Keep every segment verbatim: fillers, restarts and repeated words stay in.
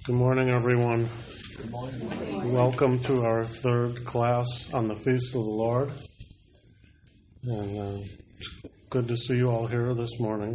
Good morning, everyone. Good morning. Welcome to our third class on the Feast of the Lord. And uh, good to see you all here this morning.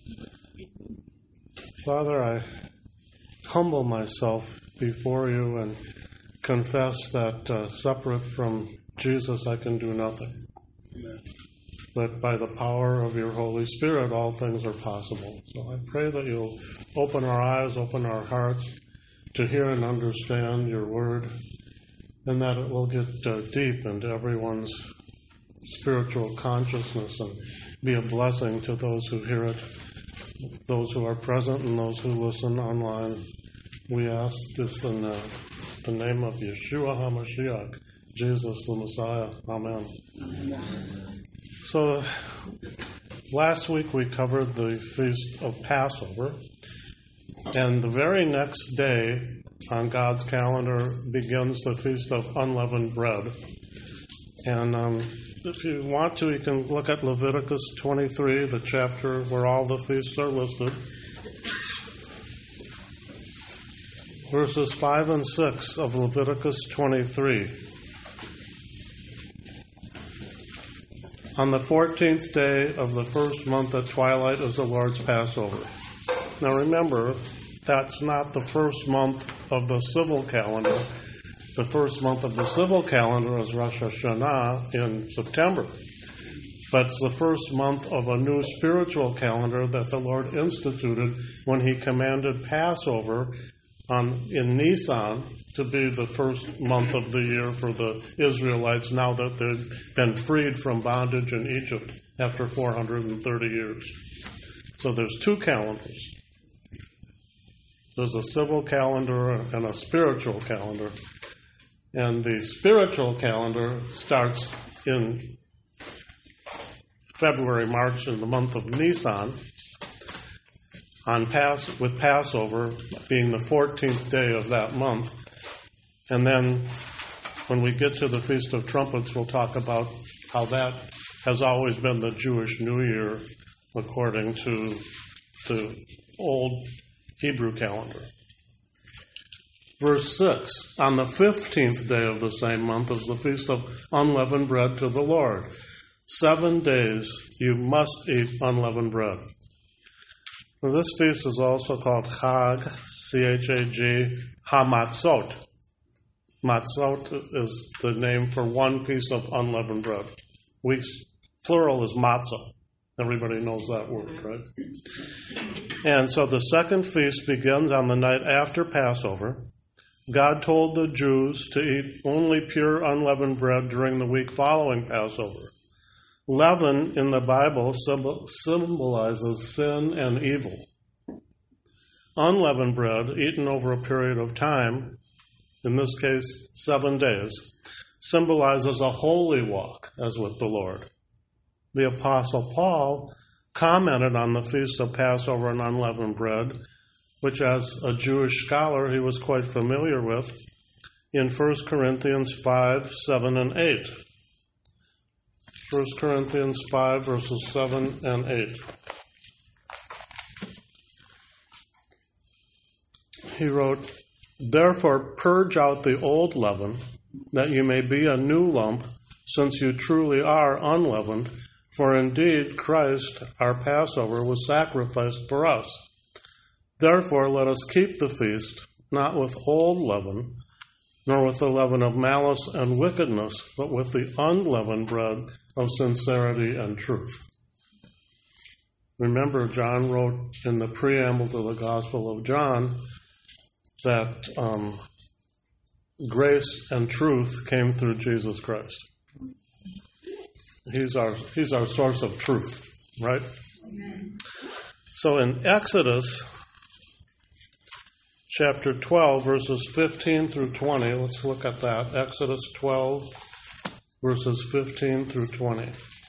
Father, I humble myself before you and confess that uh, separate from Jesus I can do nothing. Amen. But by the power of your Holy Spirit, all things are possible. So I pray that you'll open our eyes, open our hearts, to hear and understand your word, and that it will get uh, deep into everyone's spiritual consciousness and be a blessing to those who hear it, those who are present and those who listen online. We ask this in uh, the name of Yeshua HaMashiach, Jesus the Messiah. Amen. Amen. So last week we covered the Feast of Passover. And the very next day on God's calendar begins the Feast of Unleavened Bread. And um, if you want to, you can look at Leviticus twenty-three, the chapter where all the feasts are listed. Verses five and six of Leviticus twenty-three. On the fourteenth day of the first month at twilight is the Lord's Passover. Now remember, that's not the first month of the civil calendar. The first month of the civil calendar is Rosh Hashanah in September. But it's the first month of a new spiritual calendar that the Lord instituted when he commanded Passover on, in Nisan to be the first month of the year for the Israelites now that they've been freed from bondage in Egypt after four hundred thirty years. So there's two calendars. There's a civil calendar and a spiritual calendar. And the spiritual calendar starts in February, March, in the month of Nisan, on Pass, with Passover being the fourteenth day of that month. And then when we get to the Feast of Trumpets, we'll talk about how that has always been the Jewish New Year according to the old Hebrew calendar. Verse six, on the fifteenth day of the same month is the Feast of Unleavened Bread to the Lord. Seven days you must eat unleavened bread. Now, this feast is also called Chag, C H A G, HaMatzot. Matzot is the name for one piece of unleavened bread. We, plural is matzah. Everybody knows that word, right? And so the second feast begins on the night after Passover. God told the Jews to eat only pure unleavened bread during the week following Passover. Leaven in the Bible symbolizes sin and evil. Unleavened bread, eaten over a period of time, in this case seven days, symbolizes a holy walk as with the Lord. The Apostle Paul commented on the Feast of Passover and Unleavened Bread, which as a Jewish scholar he was quite familiar with, in First Corinthians five, seven, and eight. First Corinthians five, verses seven and eight. He wrote, "Therefore purge out the old leaven, that you may be a new lump, since you truly are unleavened. For indeed, Christ, our Passover, was sacrificed for us. Therefore, let us keep the feast, not with old leaven, nor with the leaven of malice and wickedness, but with the unleavened bread of sincerity and truth." Remember, John wrote in the preamble to the Gospel of John that um, grace and truth came through Jesus Christ. He's our he's our source of truth, right? Amen. So in Exodus chapter twelve, verses fifteen through twenty, let's look at that. Exodus twelve, verses fifteen through twenty.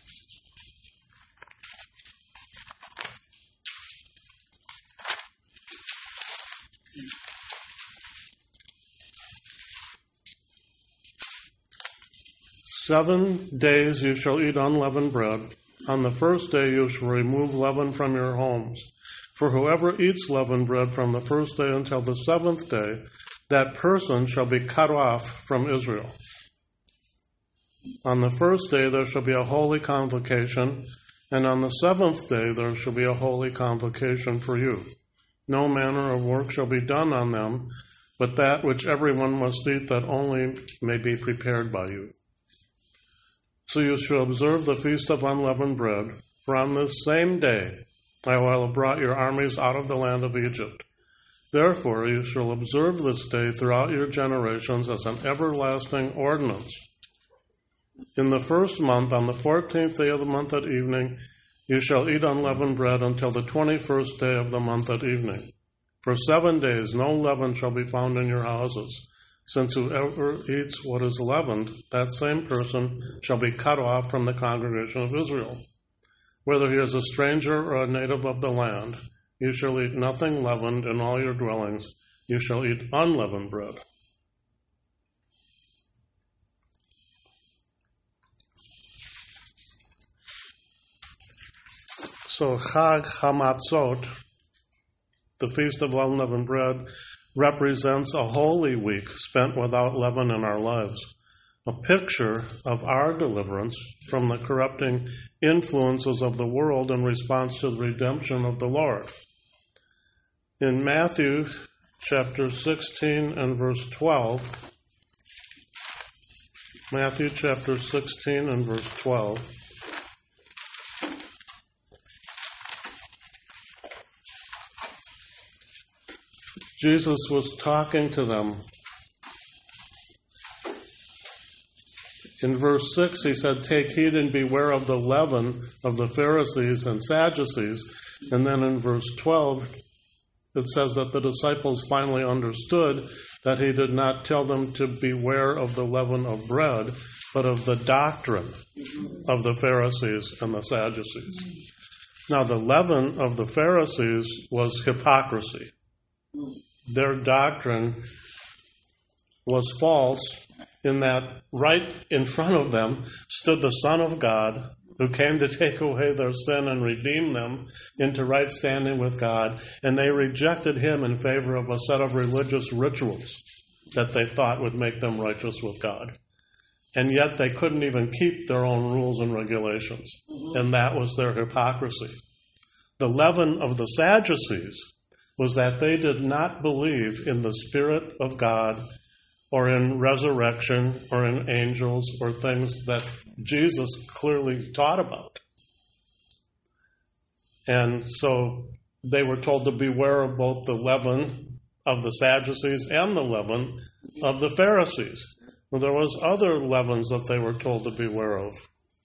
Seven days you shall eat unleavened bread. On the first day you shall remove leaven from your homes. For whoever eats leavened bread from the first day until the seventh day, that person shall be cut off from Israel. On the first day there shall be a holy convocation, and on the seventh day there shall be a holy convocation for you. No manner of work shall be done on them, but that which everyone must eat, that only may be prepared by you. So you shall observe the feast of unleavened bread, for on this same day I will have brought your armies out of the land of Egypt. Therefore you shall observe this day throughout your generations as an everlasting ordinance. In the first month, on the fourteenth day of the month at evening, you shall eat unleavened bread until the twenty-first day of the month at evening. For seven days no leaven shall be found in your houses, since whoever eats what is leavened, that same person shall be cut off from the congregation of Israel. Whether he is a stranger or a native of the land, you shall eat nothing leavened in all your dwellings. You shall eat unleavened bread. So Chag HaMatzot, the Feast of Unleavened Bread, represents a holy week spent without leaven in our lives, a picture of our deliverance from the corrupting influences of the world in response to the redemption of the Lord. In Matthew chapter sixteen and verse twelve, Matthew chapter sixteen and verse twelve, Jesus was talking to them. In verse six, he said, "Take heed and beware of the leaven of the Pharisees and Sadducees." And then in verse twelve, it says that the disciples finally understood that he did not tell them to beware of the leaven of bread, but of the doctrine of the Pharisees and the Sadducees. Now, the leaven of the Pharisees was hypocrisy. Their doctrine was false in that right in front of them stood the Son of God, who came to take away their sin and redeem them into right standing with God, and they rejected him in favor of a set of religious rituals that they thought would make them righteous with God. And yet they couldn't even keep their own rules and regulations, and that was their hypocrisy. The leaven of the Sadducees was that they did not believe in the Spirit of God or in resurrection or in angels or things that Jesus clearly taught about. And so they were told to beware of both the leaven of the Sadducees and the leaven of the Pharisees. Well, there was other leavens that they were told to beware of.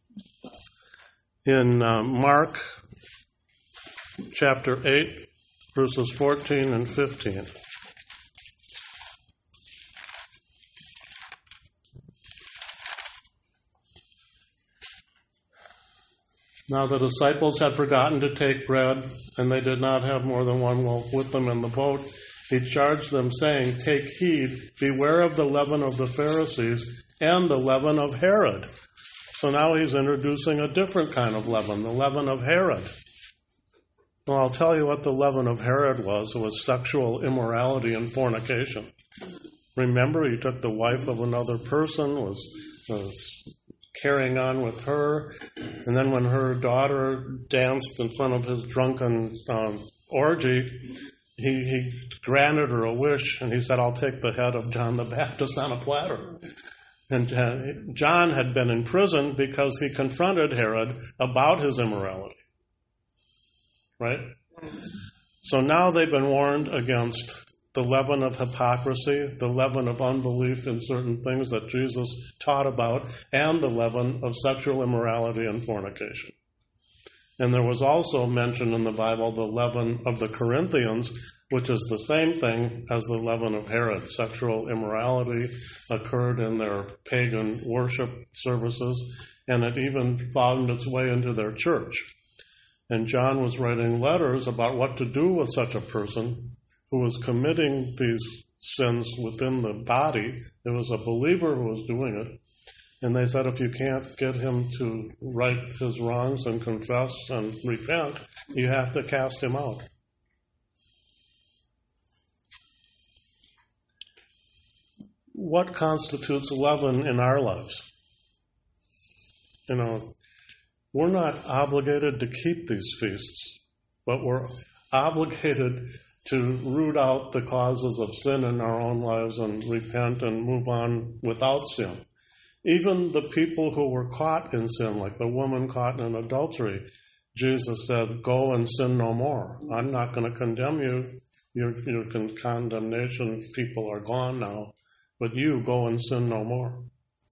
In uh, Mark chapter eight, verses fourteen and fifteen. Now the disciples had forgotten to take bread, and they did not have more than one loaf with them in the boat. He charged them, saying, "Take heed, beware of the leaven of the Pharisees and the leaven of Herod." So now he's introducing a different kind of leaven, the leaven of Herod. Well, I'll tell you what the leaven of Herod was. It was sexual immorality and fornication. Remember, he took the wife of another person, was, was carrying on with her, and then when her daughter danced in front of his drunken um, orgy, he, he granted her a wish, and he said, "I'll take the head of John the Baptist on a platter." And uh, John had been in prison because he confronted Herod about his immorality. Right? So now they've been warned against the leaven of hypocrisy, the leaven of unbelief in certain things that Jesus taught about, and the leaven of sexual immorality and fornication. And there was also mentioned in the Bible the leaven of the Corinthians, which is the same thing as the leaven of Herod. Sexual immorality occurred in their pagan worship services, and it even found its way into their church. And John was writing letters about what to do with such a person who was committing these sins within the body. It was a believer who was doing it. And they said, if you can't get him to right his wrongs and confess and repent, you have to cast him out. what constitutes leaven in our lives? You know, we're not obligated to keep these feasts, but we're obligated to root out the causes of sin in our own lives and repent and move on without sin. Even the people who were caught in sin, like the woman caught in adultery, Jesus said, go and sin no more. I'm not going to condemn you. Your, your con- condemnation people are gone now, but you go and sin no more.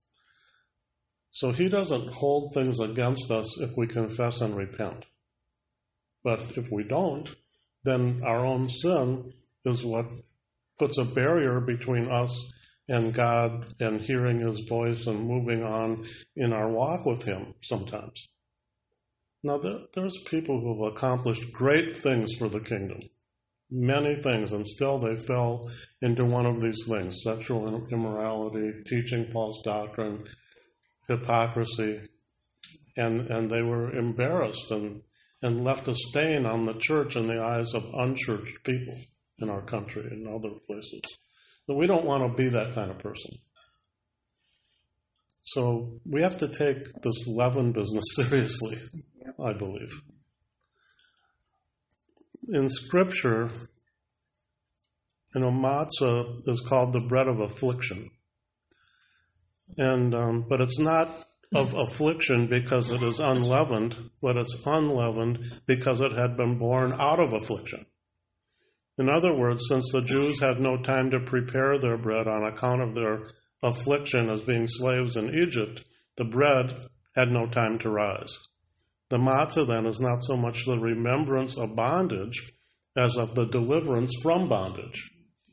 So he doesn't hold things against us if we confess and repent. But if we don't, then our own sin is what puts a barrier between us and God and hearing his voice and moving on in our walk with him sometimes. Now, there, there's people who have accomplished great things for the kingdom, many things, and still they fell into one of these things: sexual immorality, teaching false doctrine, hypocrisy, and, and they were embarrassed and, and left a stain on the church in the eyes of unchurched people in our country and other places. So we don't want to be that kind of person. So we have to take this leaven business seriously, I believe. In Scripture, you know, matzah is called the bread of affliction. And um, but it's not of affliction because it is unleavened, but it's unleavened because it had been born out of affliction. In other words, since the Jews had no time to prepare their bread on account of their affliction as being slaves in Egypt, the bread had no time to rise. The matzah then is not so much the remembrance of bondage as of the deliverance from bondage.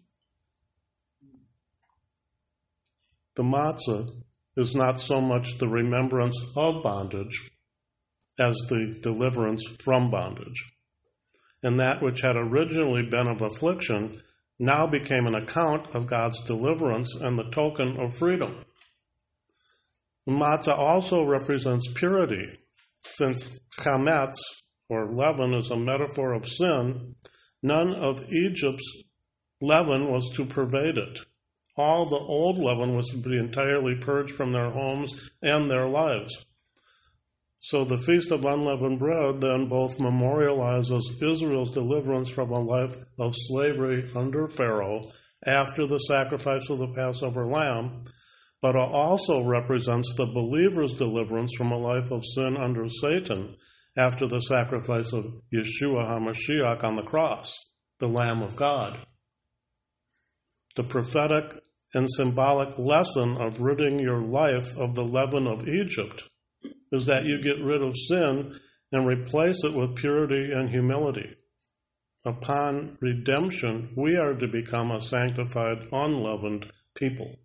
The matzah is not so much the remembrance of bondage as the deliverance from bondage. And that which had originally been of affliction now became an account of God's deliverance and the token of freedom. The matzah also represents purity. Since chametz, or leaven, is a metaphor of sin, none of Egypt's leaven was to pervade it. All the old leaven was to be entirely purged from their homes and their lives. So the Feast of Unleavened Bread then both memorializes Israel's deliverance from a life of slavery under Pharaoh after the sacrifice of the Passover lamb, but it also represents the believer's deliverance from a life of sin under Satan after the sacrifice of Yeshua HaMashiach on the cross, the Lamb of God. The prophetic and symbolic lesson of ridding your life of the leaven of Egypt is that you get rid of sin and replace it with purity and humility. Upon redemption, we are to become a sanctified, unleavened people.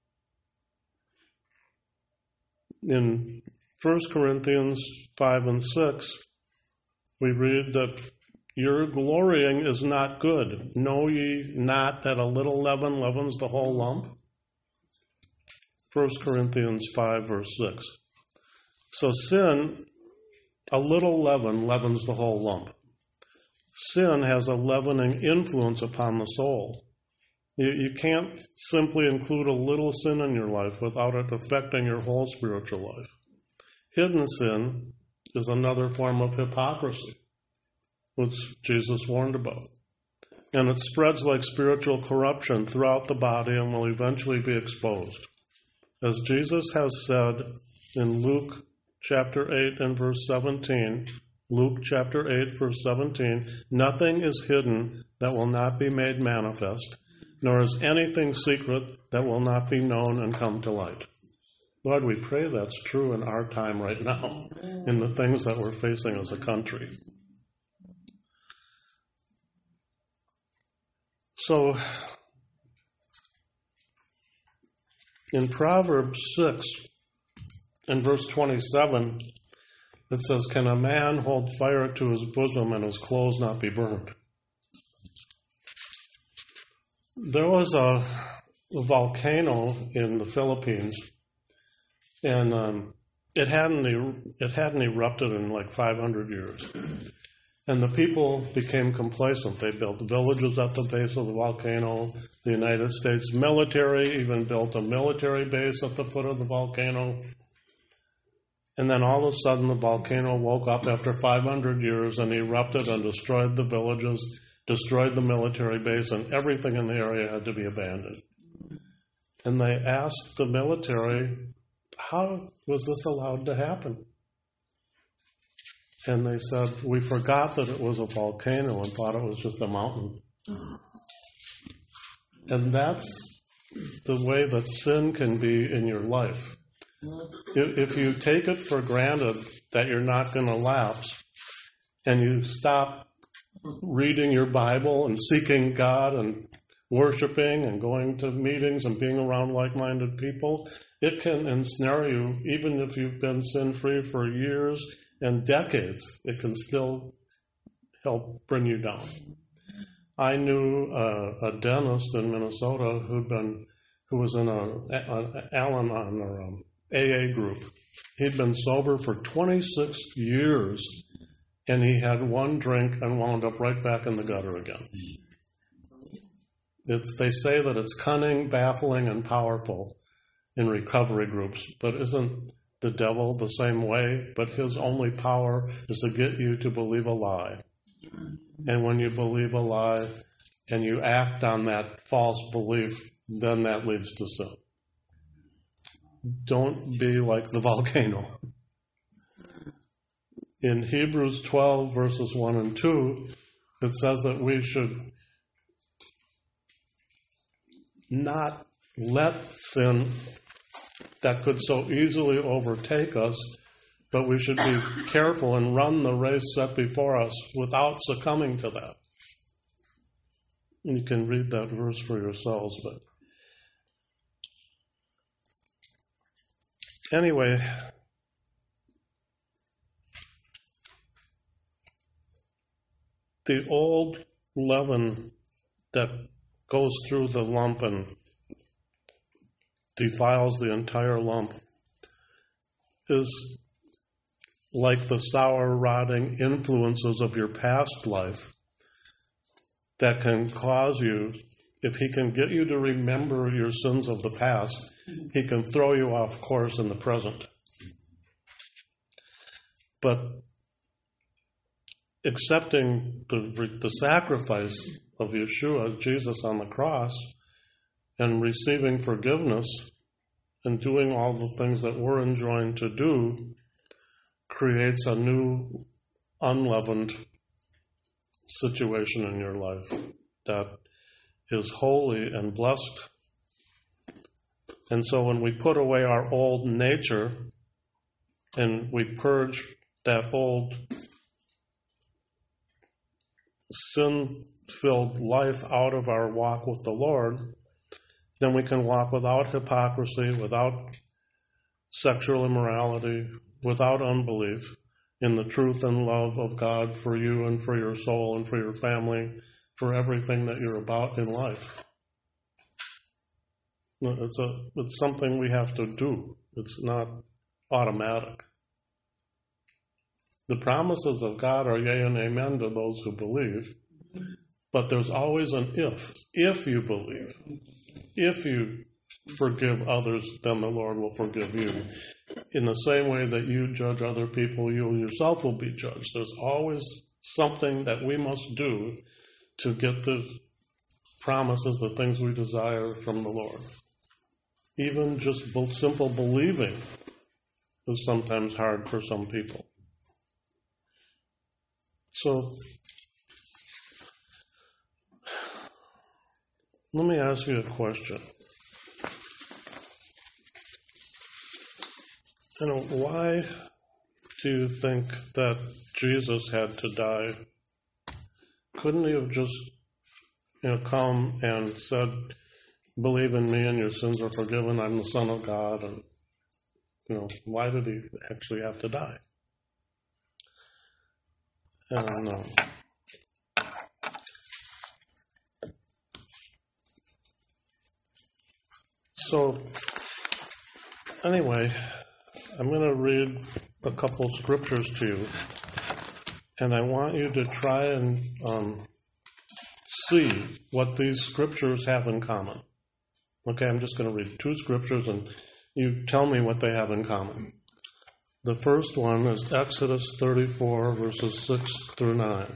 In First Corinthians five and six, we read that your glorying is not good. Know ye not that a little leaven leavens the whole lump? First Corinthians five, verse six. So sin, a little leaven leavens the whole lump. Sin has a leavening influence upon the soul. You, you can't simply include a little sin in your life without it affecting your whole spiritual life. Hidden sin is another form of hypocrisy, which Jesus warned about. And it spreads like spiritual corruption throughout the body and will eventually be exposed. As Jesus has said in Luke chapter eight and verse seventeen, Luke chapter eight, verse seventeen, nothing is hidden that will not be made manifest, nor is anything secret that will not be known and come to light. Lord, we pray that's true in our time right now, in the things that we're facing as a country. So, in Proverbs six, in verse twenty-seven, it says, can a man hold fire to his bosom and his clothes not be burned? There was a, a volcano in the Philippines, and um, it hadn't it hadn't erupted in like five hundred years. And the people became complacent. They built villages at the base of the volcano. The United States military even built a military base at the foot of the volcano. And then all of a sudden the volcano woke up after five hundred years and erupted and destroyed the villages, destroyed the military base, and everything in the area had to be abandoned. And they asked the military, how was this allowed to happen? And they said, we forgot that it was a volcano and thought it was just a mountain. And that's the way that sin can be in your life. If you take it for granted that you're not going to lapse, and you stop reading your Bible and seeking God and worshiping and going to meetings and being around like-minded people, it can ensnare you, even if you've been sin-free for years and decades. It can still help bring you down. I knew uh, a dentist in Minnesota who'd been, who was in a, an Al-Anon or um, A A group. He'd been sober for twenty-six years, and he had one drink and wound up right back in the gutter again. It's, they say that it's cunning, baffling, and powerful in recovery groups, but isn't the devil the same way? But his only power is to get you to believe a lie. And when you believe a lie and you act on that false belief, then that leads to sin. Don't be like the volcano. In Hebrews twelve, verses one and two, it says that we should not let sin that could so easily overtake us, but we should be careful and run the race set before us without succumbing to that. You can read that verse for yourselves, but anyway, the old leaven that goes through the lump and defiles the entire lump is like the sour, rotting influences of your past life that can cause you, if he can get you to remember your sins of the past, he can throw you off course in the present. But accepting the, the sacrifice of Yeshua, Jesus on the cross, and receiving forgiveness and doing all the things that we're enjoined to do creates a new, unleavened situation in your life that is holy and blessed. And so when we put away our old nature and we purge that old sin-filled life out of our walk with the Lord, then we can walk without hypocrisy, without sexual immorality, without unbelief, in the truth and love of God for you and for your soul and for your family, for everything that you're about in life. It's a, it's something we have to do. It's not automatic. The promises of God are yea and amen to those who believe, but there's always an if. If you believe, if you forgive others, then the Lord will forgive you. In the same way that you judge other people, you yourself will be judged. There's always something that we must do to get the promises, the things we desire from the Lord. Even just simple believing is sometimes hard for some people. So, let me ask you a question. You know, why do you think that Jesus had to die? Couldn't he have just, you know, come and said, believe in me and your sins are forgiven, I'm the Son of God, and, you know, why did he actually have to die? I don't know. So, anyway, I'm going to read a couple scriptures to you, And I want you to try and um, see what these scriptures have in common. Okay, I'm just going to read two scriptures and you tell me what they have in common. The first one is Exodus thirty-four, verses six through nine.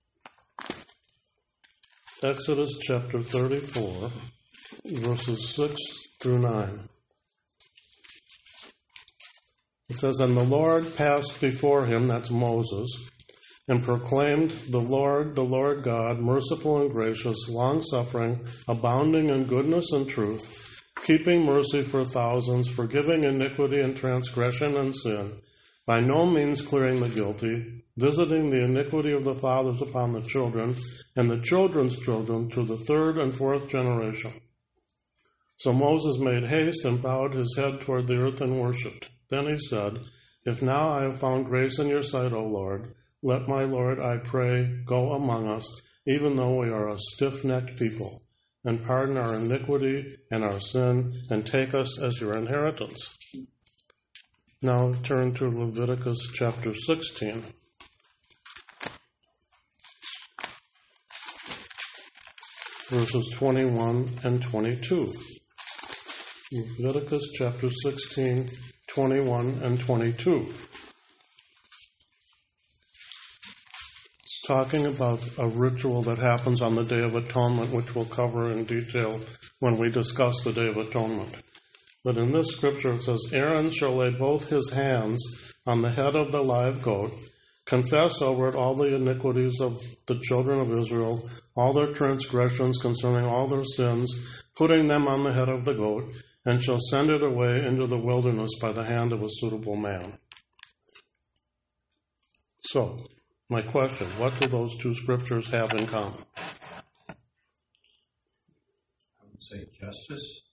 Exodus chapter thirty-four, verses six through nine. It says, "And the Lord passed before him," that's Moses, "and proclaimed, the Lord, the Lord God, merciful and gracious, long-suffering, abounding in goodness and truth, keeping mercy for thousands, forgiving iniquity and transgression and sin, by no means clearing the guilty, visiting the iniquity of the fathers upon the children, and the children's children to the third and fourth generation. So Moses made haste and bowed his head toward the earth and worshipped. Then he said, If now I have found grace in your sight, O Lord, let my Lord, I pray, go among us, even though we are a stiff-necked people, and pardon our iniquity and our sin, and take us as your inheritance." Now turn to Leviticus chapter sixteen. Verses twenty-one and twenty-two. Leviticus chapter sixteen, twenty-one and twenty-two. It's talking about a ritual that happens on the Day of Atonement, which we'll cover in detail when we discuss the Day of Atonement. But in this scripture it says, "Aaron shall lay both his hands on the head of the live goat, confess over it all the iniquities of the children of Israel, all their transgressions concerning all their sins, putting them on the head of the goat, and shall send it away into the wilderness by the hand of a suitable man." So, my question, what do those two scriptures have in common? I would say justice.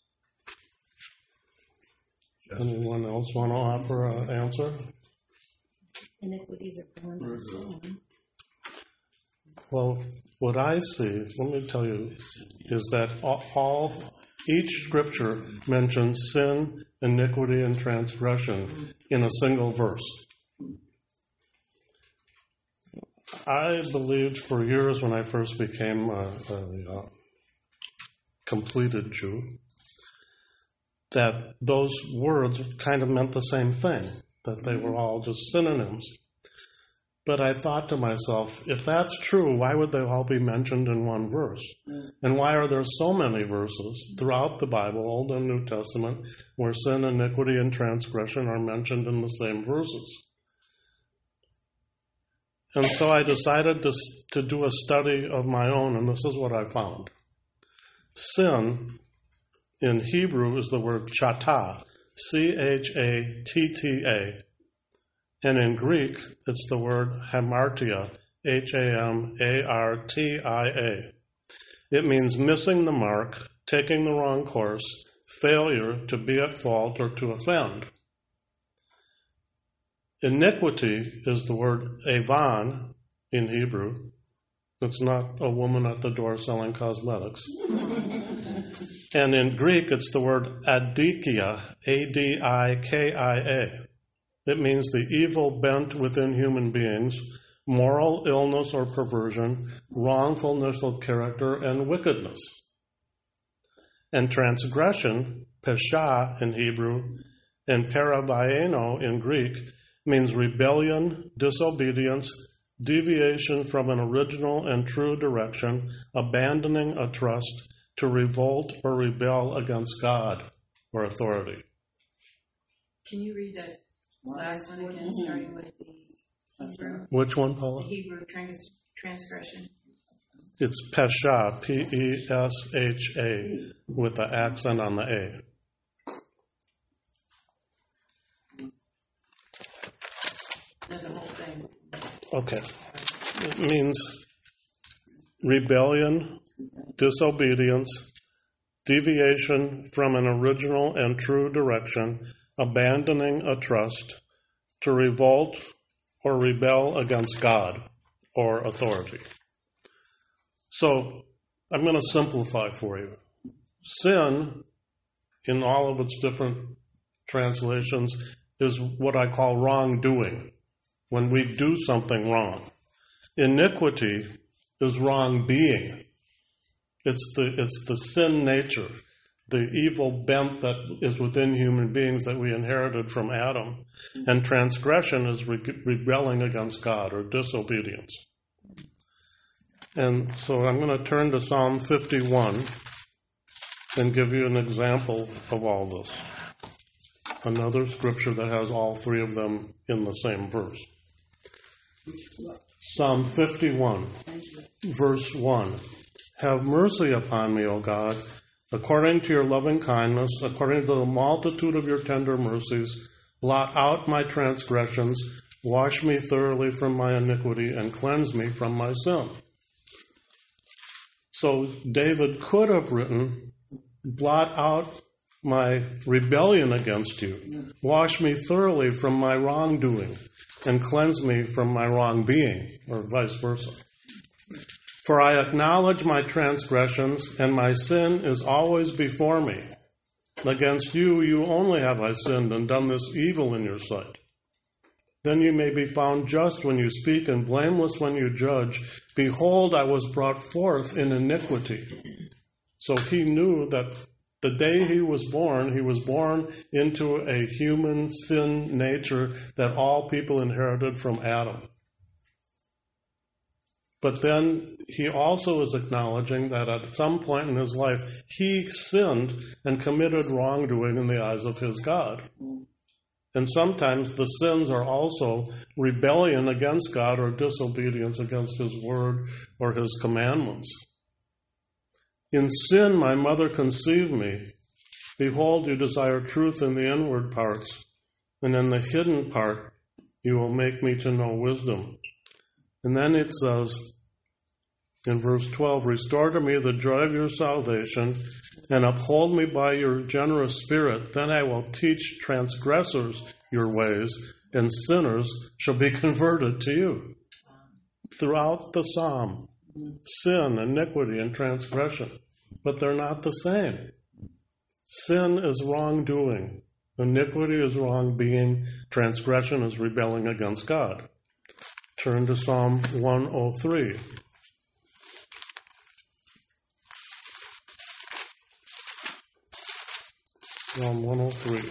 Justice. Anyone else want to offer an answer? Iniquities are born from sin. Well, what I see, let me tell you, is that all, each scripture mentions sin, iniquity, and transgression in a single verse. I believed for years when I first became a, a, a completed Jew that those words kind of meant the same thing, that they were all just synonyms. But I thought to myself, if that's true, why would they all be mentioned in one verse? And why are there so many verses throughout the Bible, Old and New Testament, where sin, iniquity, and transgression are mentioned in the same verses? And so I decided to, to do a study of my own, and this is what I found. Sin in Hebrew is the word chata, C H A T T A. And in Greek, it's the word hamartia, H A M A R T I A. It means missing the mark, taking the wrong course, failure, to be at fault, or to offend. Iniquity is the word avan in Hebrew. It's not a woman at the door selling cosmetics. And in Greek, it's the word adikia, A D I K I A. It means the evil bent within human beings, moral illness or perversion, wrongfulness of character, and wickedness. And transgression, pesha in Hebrew, and parabaeno in Greek, means rebellion, disobedience, deviation from an original and true direction, abandoning a trust, to revolt or rebel against God or authority. Can you read that last one again, starting with the Hebrew? Which one, The Paula? Hebrew trans- transgression. It's pesha, P E S H A, with the accent on the A. No, the whole thing. Okay. It means rebellion, disobedience, deviation from an original and true direction, abandoning a trust, to revolt or rebel against God or authority. So I'm going to simplify for you. Sin, in all of its different translations, is what I call wrongdoing, when we do something wrong. iniquity is wrong being. It's the, it's the sin nature, the evil bent that is within human beings that we inherited from Adam. And transgression is re- rebelling against God or disobedience. And so I'm going to turn to Psalm fifty-one and give you an example of all this. Another scripture that has all three of them in the same verse. Psalm fifty-one, verse one. Have mercy upon me, O God, according to your loving kindness, according to the multitude of your tender mercies. Blot out my transgressions, wash me thoroughly from my iniquity, and cleanse me from my sin. So David could have written, blot out my rebellion against you, wash me thoroughly from my wrongdoing, and cleanse me from my wrong being, or vice versa. For I acknowledge my transgressions, and my sin is always before me. Against you, you only have I sinned and done this evil in your sight. Then you may be found just when you speak and blameless when you judge. Behold, I was brought forth in iniquity. So he knew that the day he was born, he was born into a human sin nature that all people inherited from Adam. But then he also is acknowledging that at some point in his life, he sinned and committed wrongdoing in the eyes of his God. And sometimes the sins are also rebellion against God or disobedience against his word or his commandments. In sin my mother conceived me. Behold, you desire truth in the inward parts, and in the hidden part you will make me to know wisdom. And then it says in verse twelve, restore to me the joy of your salvation, and uphold me by your generous spirit. Then I will teach transgressors your ways, and sinners shall be converted to you. Throughout the psalm, sin, iniquity, and transgression. But they're not the same. Sin is wrongdoing. Iniquity is wrong being. Transgression is rebelling against God. Turn to Psalm one oh three. Psalm one oh three.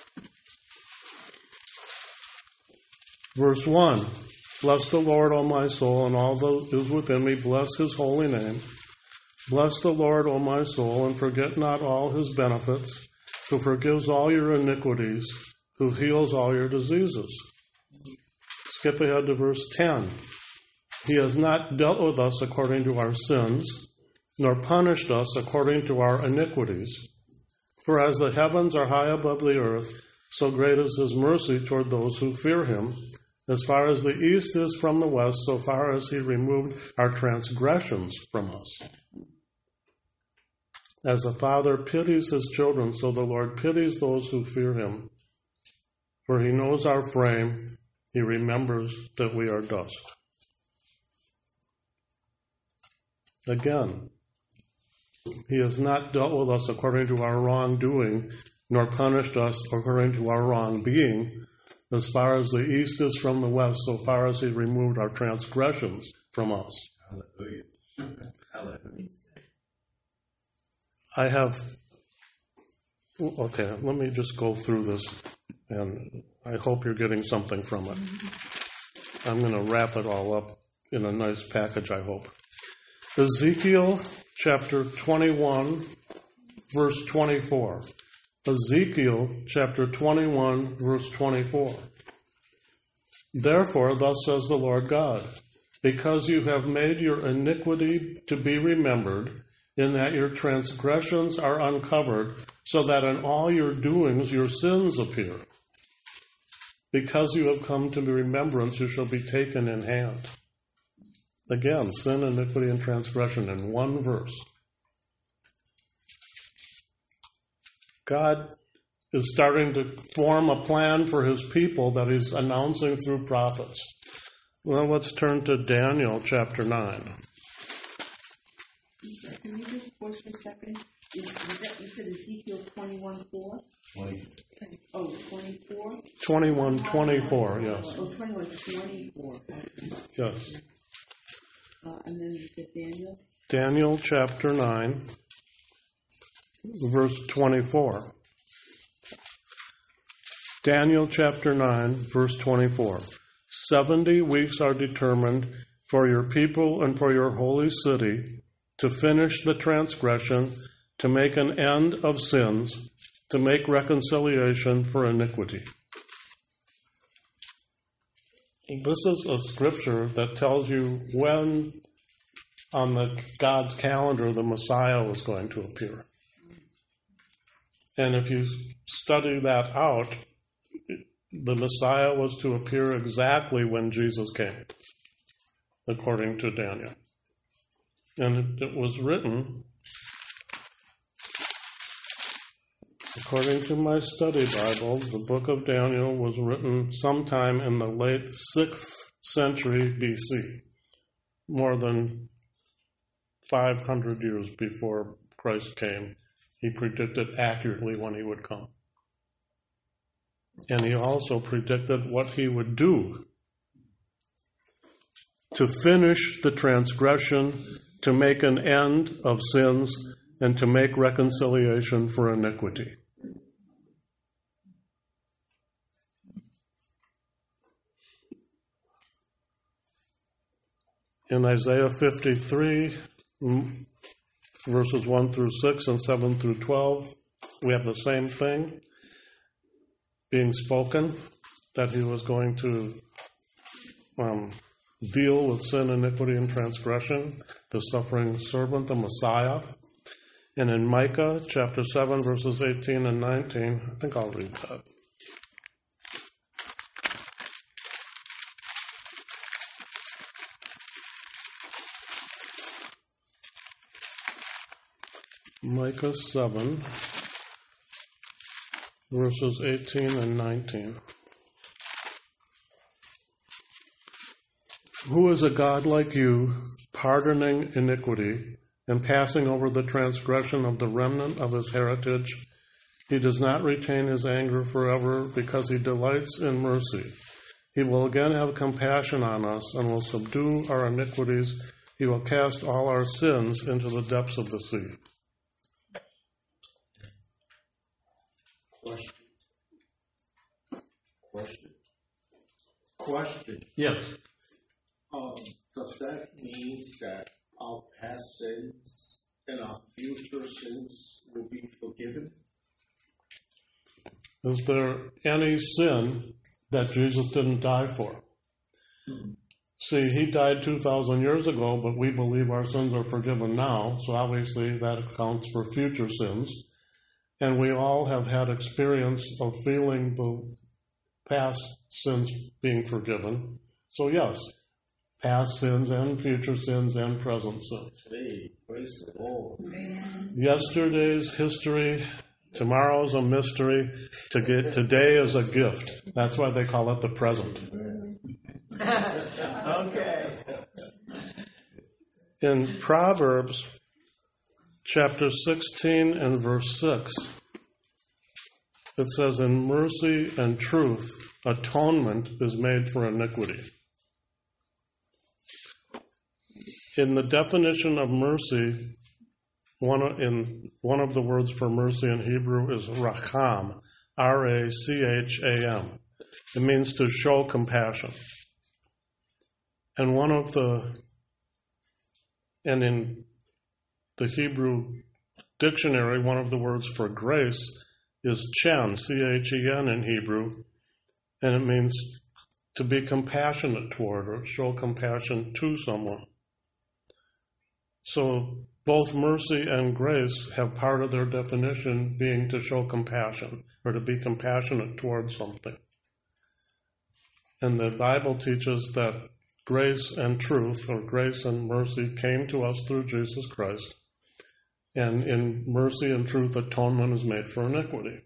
Verse one. Bless the Lord, O my soul, and all that is within me. Bless his holy name. Bless the Lord, O my soul, and forget not all his benefits, who forgives all your iniquities, who heals all your diseases. Skip ahead to verse ten. He has not dealt with us according to our sins, nor punished us according to our iniquities. For as the heavens are high above the earth, so great is his mercy toward those who fear him. As far as the east is from the west, so far as he removed our transgressions from us. As a father pities his children, so the Lord pities those who fear him. For he knows our frame, he remembers that we are dust. Again, he has not dealt with us according to our wrongdoing, nor punished us according to our wrong being. As far as the east is from the west, so far as he removed our transgressions from us. Hallelujah. Hallelujah. I have, okay, let me just go through this, and I hope you're getting something from it. I'm going to wrap it all up in a nice package, I hope. Ezekiel chapter twenty-one, verse twenty-four. Ezekiel chapter twenty-one, verse twenty-four. Therefore, thus says the Lord God, because you have made your iniquity to be remembered, in that your transgressions are uncovered, so that in all your doings your sins appear. Because you have come to remembrance, you shall be taken in hand. Again, sin, iniquity, and transgression in one verse. God is starting to form a plan for his people that he's announcing through prophets. Well, let's turn to Daniel chapter nine. Can you just pause for a second? Is, is that, you said Ezekiel twenty-one four? twenty. Oh, twenty-four? twenty-one twenty-four, yes. Oh, twenty-one twenty-four. Yes. Uh, and then you said Daniel? Daniel chapter nine, verse twenty-four. Daniel chapter nine, verse twenty-four. Seventy weeks are determined for your people and for your holy city to finish the transgression, to make an end of sins, to make reconciliation for iniquity. This is a scripture that tells you when on the God's calendar the Messiah was going to appear. And if you study that out, the Messiah was to appear exactly when Jesus came, according to Daniel. And it was written, according to my study Bible, the book of Daniel was written sometime in the late sixth century B C, more than five hundred years before Christ came. He predicted accurately when he would come. And he also predicted what he would do to finish the transgression, to make an end of sins, and to make reconciliation for iniquity. In Isaiah fifty-three, verses one through six and seven through twelve, we have the same thing being spoken, that he was going to um, deal with sin, iniquity, and transgression, the suffering servant, the Messiah. And in Micah chapter seven, verses eighteen and nineteen, I think I'll read that. Micah seven, verses eighteen and nineteen. Who is a God like you, pardoning iniquity and passing over the transgression of the remnant of his heritage? He does not retain his anger forever because he delights in mercy. He will again have compassion on us and will subdue our iniquities. He will cast all our sins into the depths of the sea. Question. Question. Question. Yes. Um, does that mean that our past sins and our future sins will be forgiven? Is there any sin that Jesus didn't die for? Hmm. See, he died two thousand years ago, but we believe our sins are forgiven now, so obviously that accounts for future sins. And we all have had experience of feeling the past sins being forgiven. So yes, past sins and future sins and present sins. Hey, praise the Lord. Yesterday's history, tomorrow's a mystery, to get, today is a gift. That's why they call it the present. Okay. In Proverbs chapter sixteen and verse six, it says, in mercy and truth, atonement is made for iniquity. In the definition of mercy, one of, in, one of the words for mercy in Hebrew is racham, R A C H A M. It means to show compassion. And one of the, and in the Hebrew dictionary, one of the words for grace is chen, C H E N in Hebrew, and it means to be compassionate toward or show compassion to someone. So both mercy and grace have part of their definition being to show compassion or to be compassionate towards something. And the Bible teaches that grace and truth, or grace and mercy, came to us through Jesus Christ. And in mercy and truth, atonement is made for iniquity.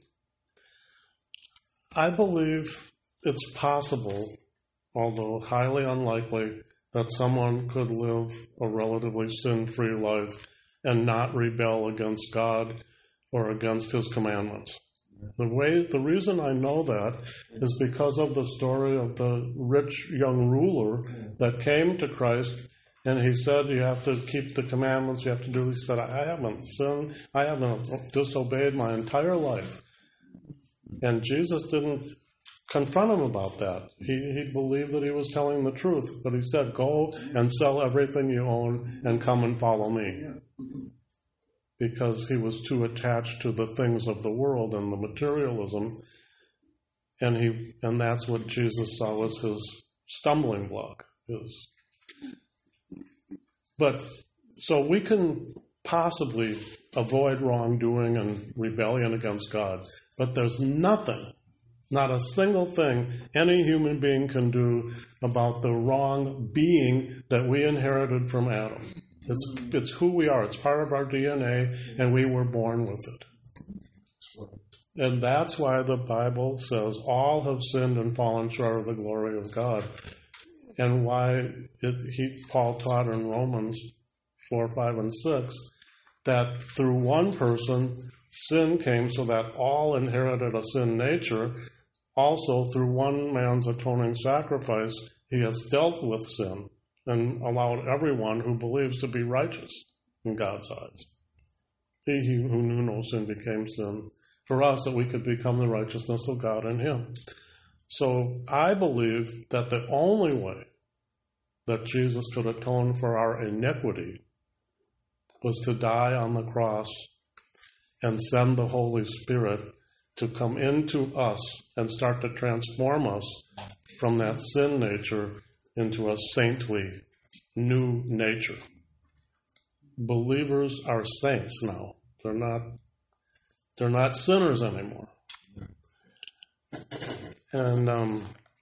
I believe it's possible, although highly unlikely, that someone could live a relatively sin-free life and not rebel against God or against his commandments. The way, the reason I know that is because of the story of the rich young ruler that came to Christ And he said, you have to keep the commandments, you have to do, he said, I haven't sinned, I haven't disobeyed my entire life. And Jesus didn't confront him about that. He, he believed that he was telling the truth, but he said, go and sell everything you own and come and follow me. Because he was too attached to the things of the world and the materialism, and he and that's what Jesus saw as his stumbling block. Is. But so we can possibly avoid wrongdoing and rebellion against God, but there's nothing, not a single thing any human being can do about the wrong being that we inherited from Adam. It's, it's who we are. It's part of our D N A, and we were born with it. And that's why the Bible says all have sinned and fallen short of the glory of God. And why it, he, Paul taught in Romans four, five, and six that through one person sin came so that all inherited a sin nature. Also, through one man's atoning sacrifice, he has dealt with sin and allowed everyone who believes to be righteous in God's eyes. He who knew no sin became sin for us, that we could become the righteousness of God in him. So I believe that the only way that Jesus could atone for our iniquity was to die on the cross and send the Holy Spirit to come into us and start to transform us from that sin nature into a saintly new nature. Believers are saints now. They're not they're not sinners anymore. And um,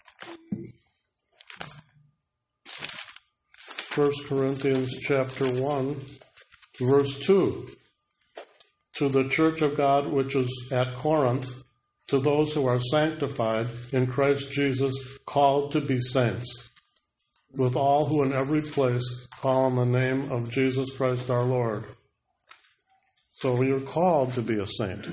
First Corinthians chapter one, verse two. To the church of God which is at Corinth, to those who are sanctified in Christ Jesus, called to be saints, with all who in every place call on the name of Jesus Christ our Lord. So you're called to be a saint.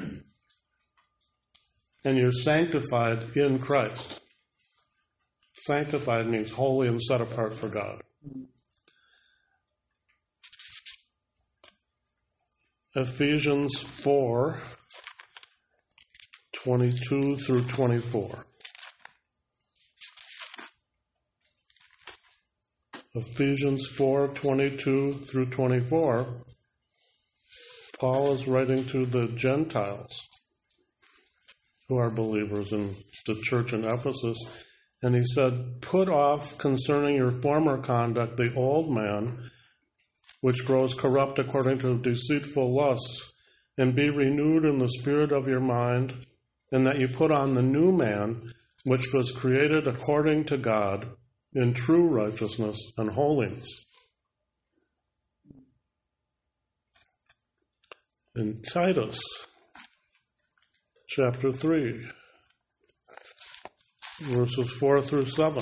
And you're sanctified in Christ. Sanctified means holy and set apart for God. Ephesians four, twenty-two through twenty-four. Ephesians four, twenty-two through twenty-four, Paul is writing to the Gentiles who are believers in the church in Ephesus, and he said, put off concerning your former conduct the old man, which grows corrupt according to deceitful lusts, and be renewed in the spirit of your mind, and that you put on the new man, which was created according to God, in true righteousness and holiness. In Titus chapter three, verses four through seven.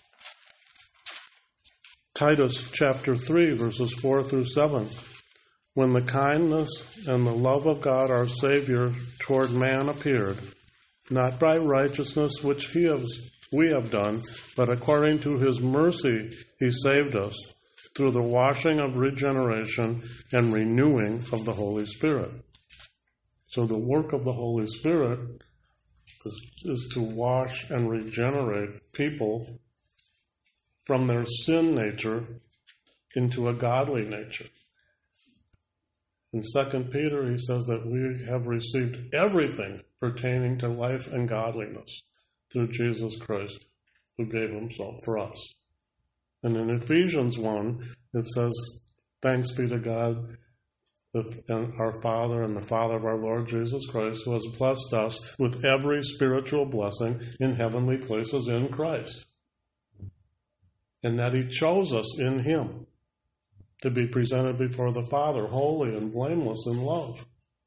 Titus chapter three, verses four through seven. When the kindness and the love of God our Savior toward man appeared, not by righteousness which he has, we have done, but according to his mercy he saved us, through the washing of regeneration and renewing of the Holy Spirit. So the work of the Holy Spirit is, is to wash and regenerate people from their sin nature into a godly nature. In Second Peter, he says that we have received everything pertaining to life and godliness through Jesus Christ, who gave himself for us. And in Ephesians one, it says, thanks be to God, and our Father and the Father of our Lord Jesus Christ, who has blessed us with every spiritual blessing in heavenly places in Christ. And that he chose us in him to be presented before the Father, holy and blameless in love.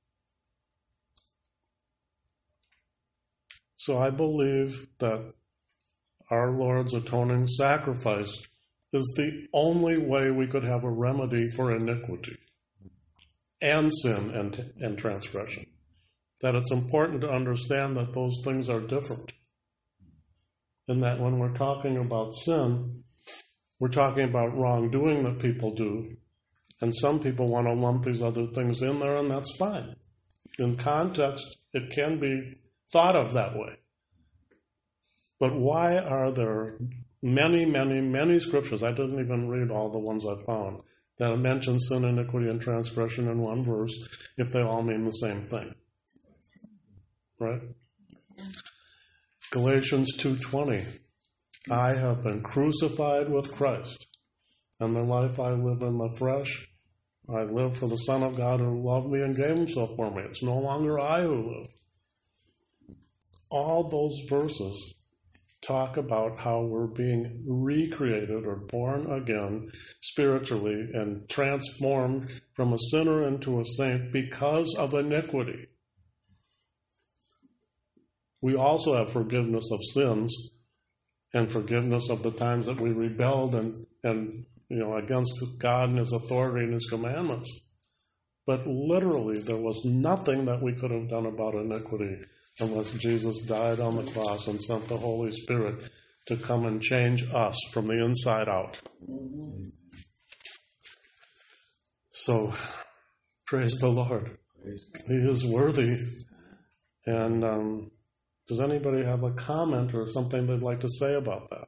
So I believe that our Lord's atoning sacrifice is the only way we could have a remedy for iniquity and sin and, and transgression. That it's important to understand that those things are different. And that when we're talking about sin, We're talking about wrongdoing that people do, and some people want to lump these other things in there, and that's fine. In context, it can be thought of that way. But why are there many, many, many scriptures, I didn't even read all the ones I found, that mention sin, iniquity, and transgression in one verse if they all mean the same thing? Right? Galatians two twenty, I have been crucified with Christ, and the life I live in the flesh, I live for the Son of God who loved me and gave himself for me. It's no longer I who live. All those verses talk about how we're being recreated or born again spiritually and transformed from a sinner into a saint because of iniquity. We also have forgiveness of sins and forgiveness of the times that we rebelled and, and you know, against God and his authority and his commandments. But literally, there was nothing that we could have done about iniquity unless Jesus died on the cross and sent the Holy Spirit to come and change us from the inside out. Mm-hmm. So, praise the Lord. He is worthy. And um, does anybody have a comment or something they'd like to say about that?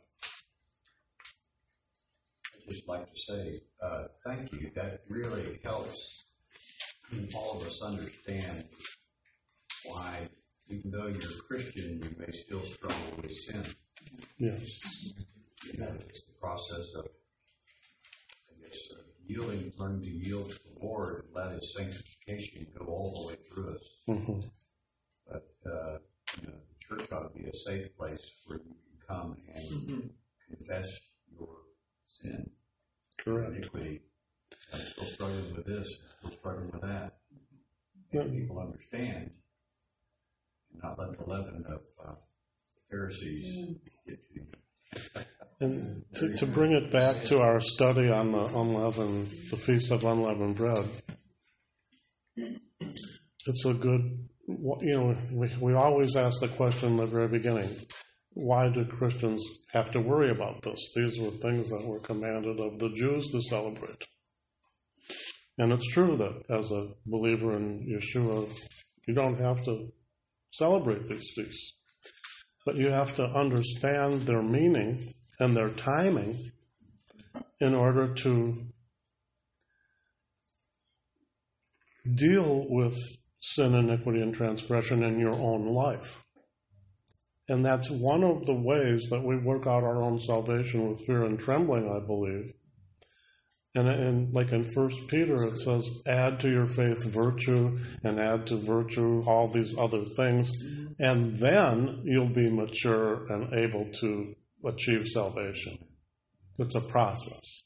I'd just like to say uh, thank you. That really helps all of us understand why, even though you're a Christian, you may still struggle with sin. Yes. You know, it's the process of, I guess, uh, yielding, learning to yield to the Lord and let his sanctification go all the way through us. Mm-hmm. But, uh, you know, the church ought to be a safe place where you can come and mm-hmm. confess your sin. Correct. Iniquity. I'm still struggling with this, I'm still struggling with that. Yeah. And people understand. Not let the leaven of uh, Pharisees get to you. And to, to bring it back to our study on the unleavened, the Feast of Unleavened Bread, it's a good, you know, we, we always ask the question in the very beginning, why do Christians have to worry about this? These were things that were commanded of the Jews to celebrate. And it's true that as a believer in Yeshua, you don't have to celebrate these feasts. But you have to understand their meaning and their timing in order to deal with sin, iniquity, and transgression in your own life. And that's one of the ways that we work out our own salvation with fear and trembling, I believe. And, and like in First Peter, it says, add to your faith virtue, and add to virtue all these other things, and then you'll be mature and able to achieve salvation. It's a process.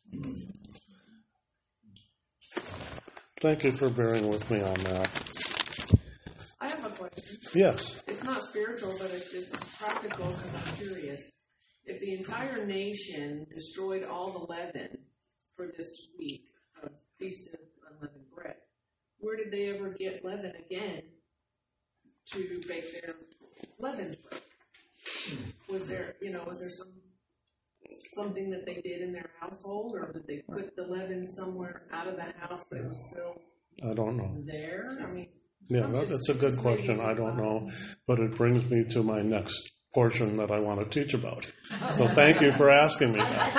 Thank you for bearing with me on that. I have a question. Yes. It's not spiritual, but it's just practical because I'm curious. If the entire nation destroyed all the leaven for this week of Feast of Unleavened Bread, where did they ever get leaven again to bake their leavened bread? Was there, you know, was there some something that they did in their household, or did they put the leaven somewhere out of the house, but it was still I don't know. there? I mean, Yeah, I'm that, just- that's a good just question. maybe- I don't know. But it brings me to my next portion that I want to teach about. So thank you for asking me that.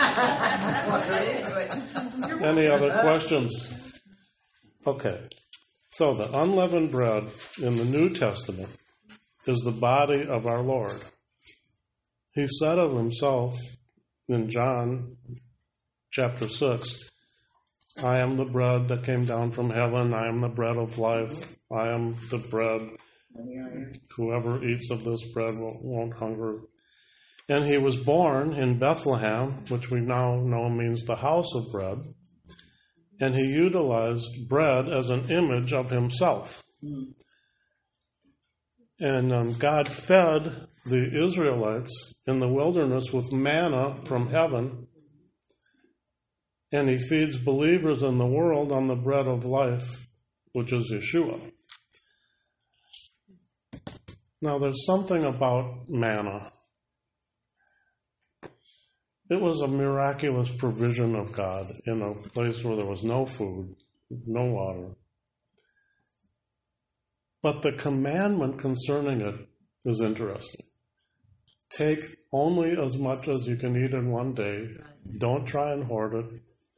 Any other questions? Okay. So the unleavened bread in the New Testament is the body of our Lord. He said of himself in John chapter six, I am the bread that came down from heaven. I am the bread of life. I am the bread. Whoever eats of this bread won't hunger. And he was born in Bethlehem, which we now know means the house of bread. And he utilized bread as an image of himself. Mm. And um, God fed the Israelites in the wilderness with manna from heaven. And he feeds believers in the world on the bread of life, which is Yeshua. Now, there's something about manna. It was a miraculous provision of God in a place where there was no food, no water. But the commandment concerning it is interesting. Take only as much as you can eat in one day. Don't try and hoard it.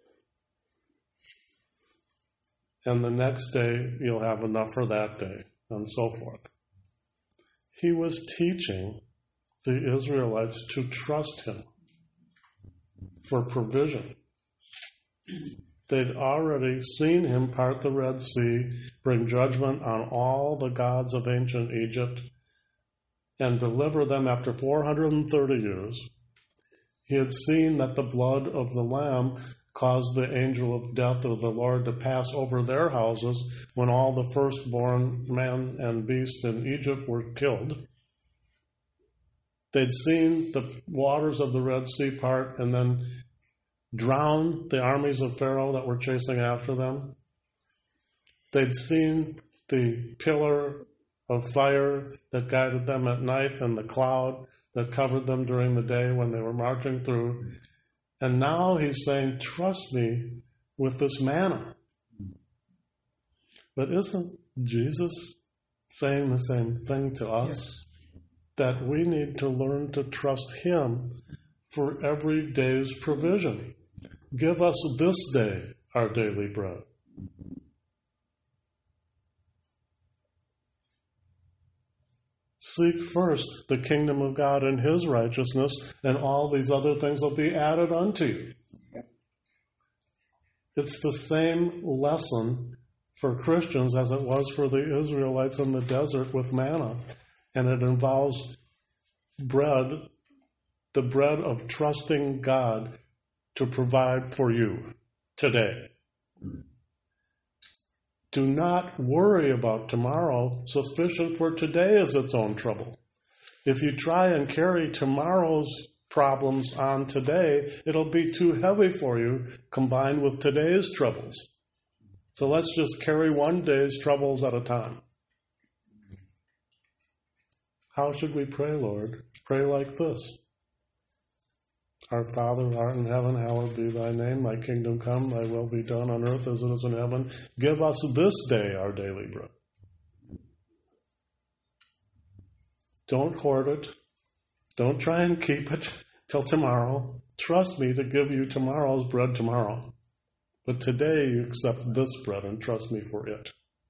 And the next day you'll have enough for that day, and so forth. He was teaching the Israelites to trust him for provision. They'd already seen him part the Red Sea, bring judgment on all the gods of ancient Egypt, and deliver them after four hundred thirty years. He had seen that the blood of the Lamb caused the angel of death of the Lord to pass over their houses when all the firstborn man and beast in Egypt were killed. They'd seen the waters of the Red Sea part and then drown the armies of Pharaoh that were chasing after them. They'd seen the pillar of fire that guided them at night and the cloud that covered them during the day when they were marching through. And now he's saying, trust me with this manna. But isn't Jesus saying the same thing to us? Yes. That we need to learn to trust him for every day's provision. Give us this day our daily bread. Seek first the kingdom of God and his righteousness, and all these other things will be added unto you. It's the same lesson for Christians as it was for the Israelites in the desert with manna. And it involves bread, the bread of trusting God to provide for you today. Do not worry about tomorrow. Sufficient for today is its own trouble. If you try and carry tomorrow's problems on today, it'll be too heavy for you combined with today's troubles. So let's just carry one day's troubles at a time. How should we pray, Lord? Pray like this. Our Father, who art in heaven, hallowed be thy name. Thy kingdom come, thy will be done on earth as it is in heaven. Give us this day our daily bread. Don't hoard it. Don't try and keep it till tomorrow. Trust me to give you tomorrow's bread tomorrow. But today you accept this bread and trust me for it.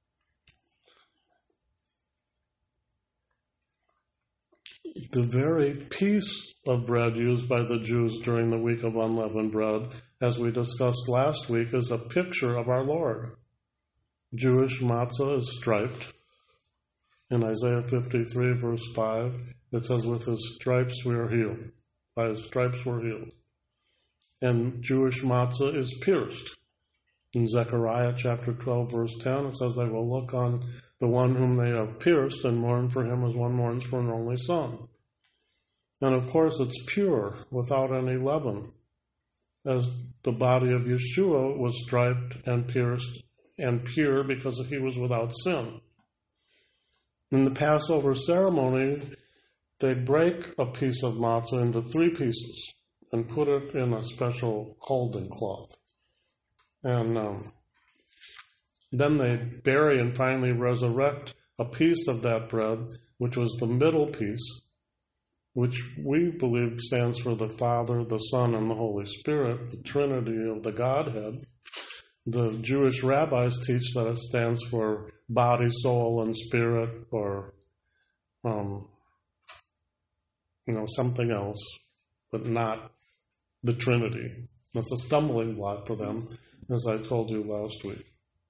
The very piece of bread used by the Jews during the week of unleavened bread, as we discussed last week, is a picture of our Lord. Jewish matzah is striped. In Isaiah fifty-three, verse five, it says, with his stripes we are healed. By his stripes we're healed. And Jewish matzah is pierced. In Zechariah chapter twelve, verse ten, it says, they will look on the one whom they have pierced and mourn for him as one mourns for an only son. And of course it's pure, without any leaven, as the body of Yeshua was striped and pierced and pure because he was without sin. In the Passover ceremony, they break a piece of matzah into three pieces and put it in a special holding cloth. And um, then they bury and finally resurrect a piece of that bread, which was the middle piece, which we believe stands for the Father, the Son, and the Holy Spirit, the Trinity of the Godhead. The Jewish rabbis teach that it stands for body, soul, and spirit, or um, you know, something else, but not the Trinity. That's a stumbling block for them, as I told you last week.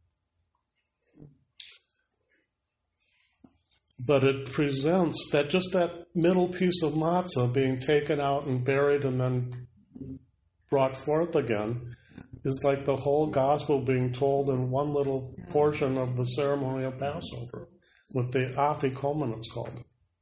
But it presents that just that middle piece of matzah being taken out and buried and then brought forth again is like the whole gospel being told in one little portion of the ceremony of Passover, with the afikomen it's called.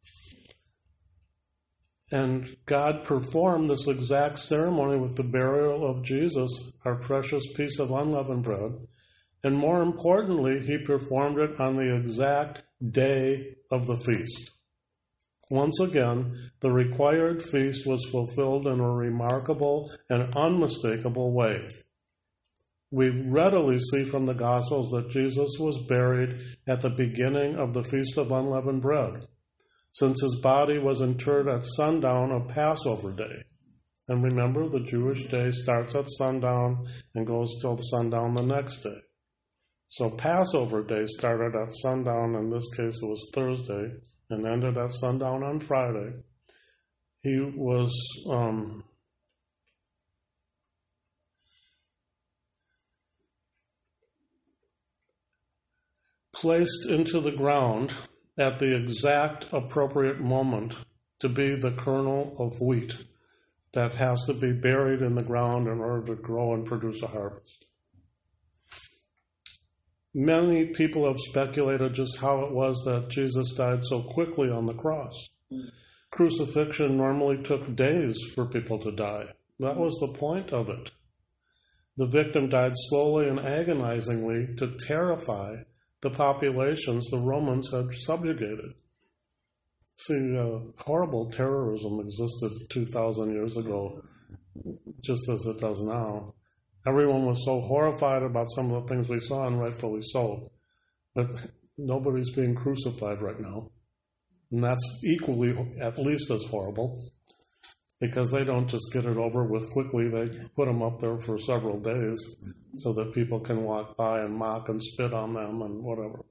And God performed this exact ceremony with the burial of Jesus, our precious piece of unleavened bread. And more importantly, he performed it on the exact day of the feast. Once again, the required feast was fulfilled in a remarkable and unmistakable way. We readily see from the Gospels that Jesus was buried at the beginning of the Feast of Unleavened Bread, since his body was interred at sundown of Passover Day. And remember, the Jewish day starts at sundown and goes till sundown the next day. So Passover Day started at sundown, in this case it was Thursday, and ended at sundown on Friday. He was um, placed into the ground at the exact appropriate moment to be the kernel of wheat that has to be buried in the ground in order to grow and produce a harvest. Many people have speculated just how it was that Jesus died so quickly on the cross. Mm. Crucifixion normally took days for people to die. That was the point of it. The victim died slowly and agonizingly to terrify the populations the Romans had subjugated. See, uh, horrible terrorism existed two thousand years ago, just as it does now. Everyone was so horrified about some of the things we saw, and rightfully so. But nobody's being crucified right now. And that's equally, at least as horrible, because they don't just get it over with quickly. They put them up there for several days so that people can walk by and mock and spit on them and whatever.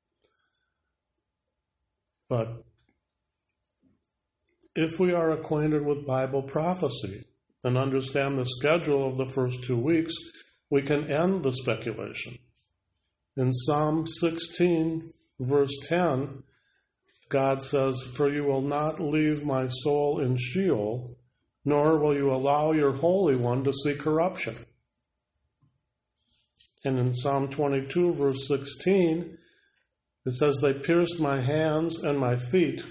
But if we are acquainted with Bible prophecy and understand the schedule of the first two weeks, we can end the speculation. In Psalm sixteen, verse ten, God says, "For you will not leave my soul in Sheol, nor will you allow your Holy One to see corruption." And in Psalm twenty-two, verse sixteen, it says, "They pierced my hands and my feet."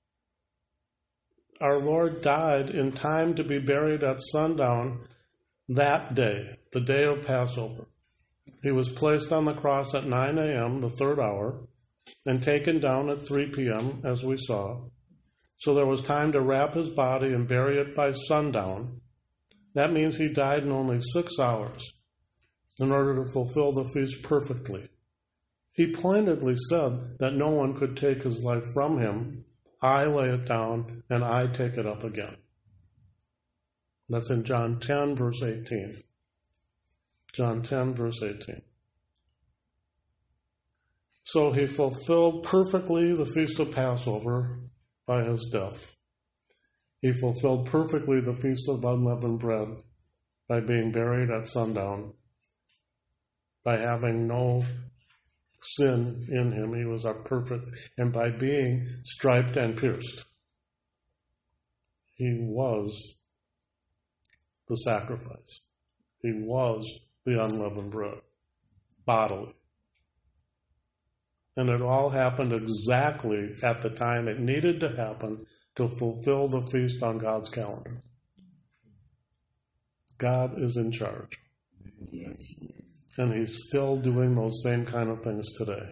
Our Lord died in time to be buried at sundown that day, the day of Passover. He was placed on the cross at nine a.m., the third hour, and taken down at three p.m., as we saw. So there was time to wrap his body and bury it by sundown. That means he died in only six hours in order to fulfill the feast perfectly. He pointedly said that no one could take his life from him. I lay it down, and I take it up again. That's in John ten, verse eighteen. John ten, verse eighteen. So he fulfilled perfectly the Feast of Passover by his death. He fulfilled perfectly the Feast of Unleavened Bread by being buried at sundown, by having no sin in him. He was a perfect, and by being striped and pierced. He was the sacrifice. He was the unleavened bread, bodily. And it all happened exactly at the time it needed to happen to fulfill the feast on God's calendar. God is in charge. Yes, yes. And he's still doing those same kind of things today.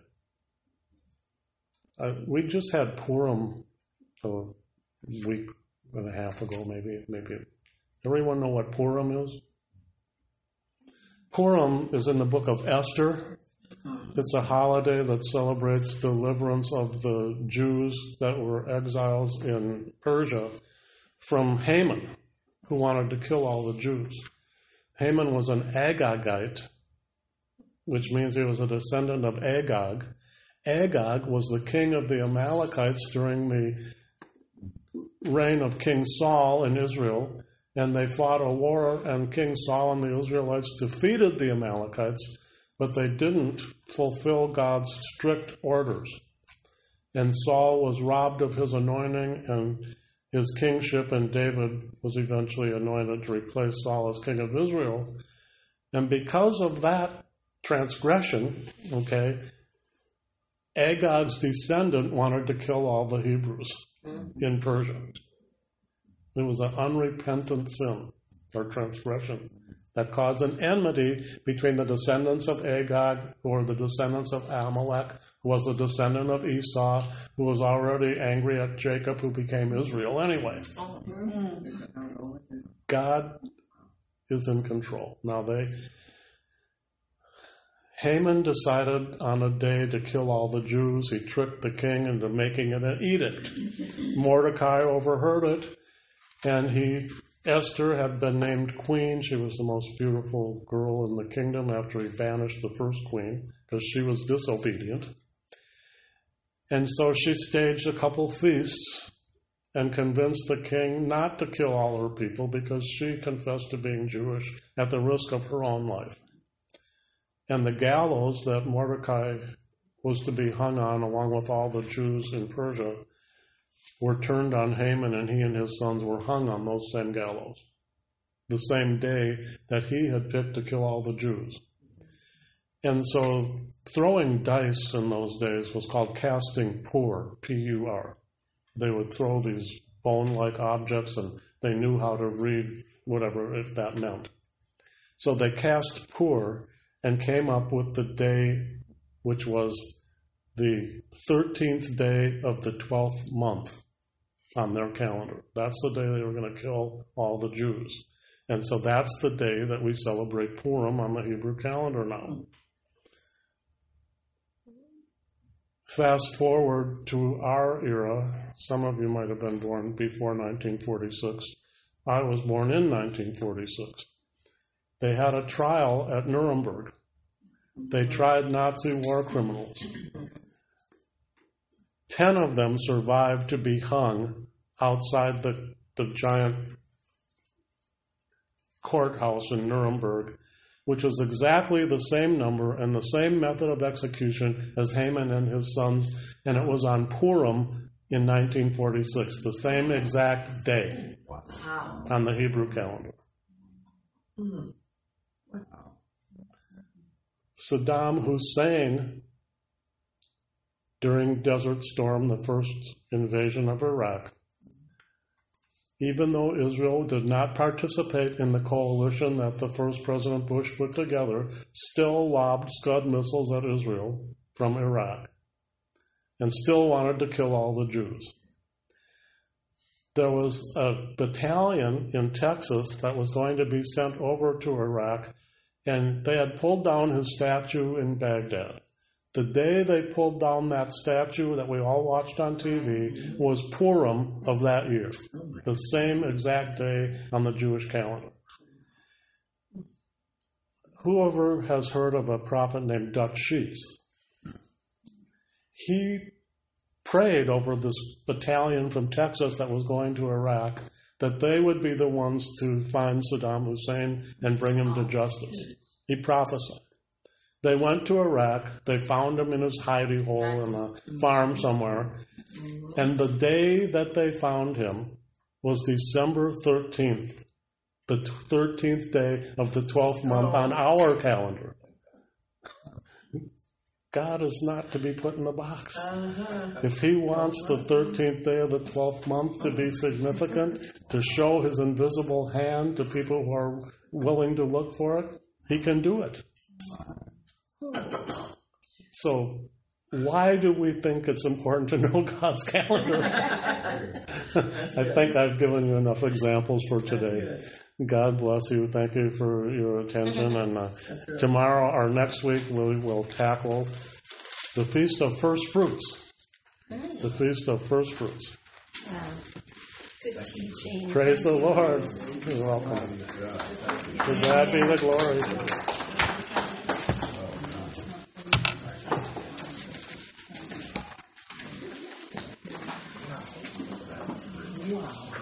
Uh, we just had Purim a week and a half ago, maybe. Maybe. Everyone know what Purim is? Purim is in the book of Esther. It's a holiday that celebrates deliverance of the Jews that were exiles in Persia from Haman, who wanted to kill all the Jews. Haman was an Agagite, which means he was a descendant of Agag. Agag was the king of the Amalekites during the reign of King Saul in Israel, and they fought a war, and King Saul and the Israelites defeated the Amalekites, but they didn't fulfill God's strict orders. And Saul was robbed of his anointing and his kingship, and David was eventually anointed to replace Saul as king of Israel. And because of that transgression, okay, Agag's descendant wanted to kill all the Hebrews in Persia. It was an unrepentant sin or transgression that caused an enmity between the descendants of Agag, who were the descendants of Amalek, who was the descendant of Esau, who was already angry at Jacob, who became Israel anyway. God is in control. Now they, Haman decided on a day to kill all the Jews. He tricked the king into making it an edict. Mordecai overheard it, and he, Esther had been named queen. She was the most beautiful girl in the kingdom after he banished the first queen, because she was disobedient. And so she staged a couple feasts and convinced the king not to kill all her people because she confessed to being Jewish at the risk of her own life. And the gallows that Mordecai was to be hung on, along with all the Jews in Persia, were turned on Haman, and he and his sons were hung on those same gallows, the same day that he had picked to kill all the Jews. And so throwing dice in those days was called casting pur, P U R. They would throw these bone-like objects, and they knew how to read whatever if that meant. So they cast pur and came up with the day, which was the thirteenth day of the twelfth month on their calendar. That's the day they were going to kill all the Jews. And so that's the day that we celebrate Purim on the Hebrew calendar now. Fast forward to our era. Some of you might have been born before nineteen forty-six. I was born in nineteen forty-six. They had a trial at Nuremberg. They tried Nazi war criminals. Ten of them survived to be hung outside the, the giant courthouse in Nuremberg, which was exactly the same number and the same method of execution as Haman and his sons, and it was on Purim in nineteen forty-six, the same exact day on the Hebrew calendar. Hmm. Saddam Hussein, during Desert Storm, the first invasion of Iraq, even though Israel did not participate in the coalition that the first President Bush put together, still lobbed Scud missiles at Israel from Iraq and still wanted to kill all the Jews. There was a battalion in Texas that was going to be sent over to Iraq, and they had pulled down his statue in Baghdad. The day they pulled down that statue that we all watched on T V was Purim of that year, the same exact day on the Jewish calendar. Whoever has heard of a prophet named Dutch Sheets, he prayed over this battalion from Texas that was going to Iraq that they would be the ones to find Saddam Hussein and bring him to justice. He prophesied. They went to Iraq, they found him in his hidey hole in a farm somewhere, and the day that they found him was December thirteenth, the thirteenth day of the twelfth month on our calendar. God is not to be put in a box. If he wants the thirteenth day of the twelfth month to be significant, to show his invisible hand to people who are willing to look for it, he can do it. So why do we think it's important to know God's calendar? I think I've given you enough examples for today. God bless you. Thank you for your attention. And uh, tomorrow or next week, we will tackle the Feast of First Fruits. The Feast of First Fruits. Wow. Good teaching. Praise the Lord. You're welcome. To God be the glory. Wow.